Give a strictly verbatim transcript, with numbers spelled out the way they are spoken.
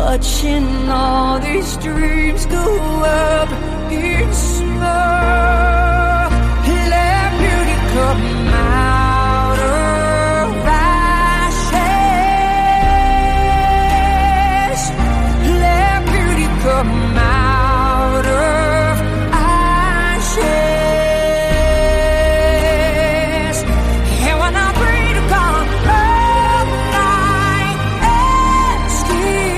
watching all these dreams go up in smoke.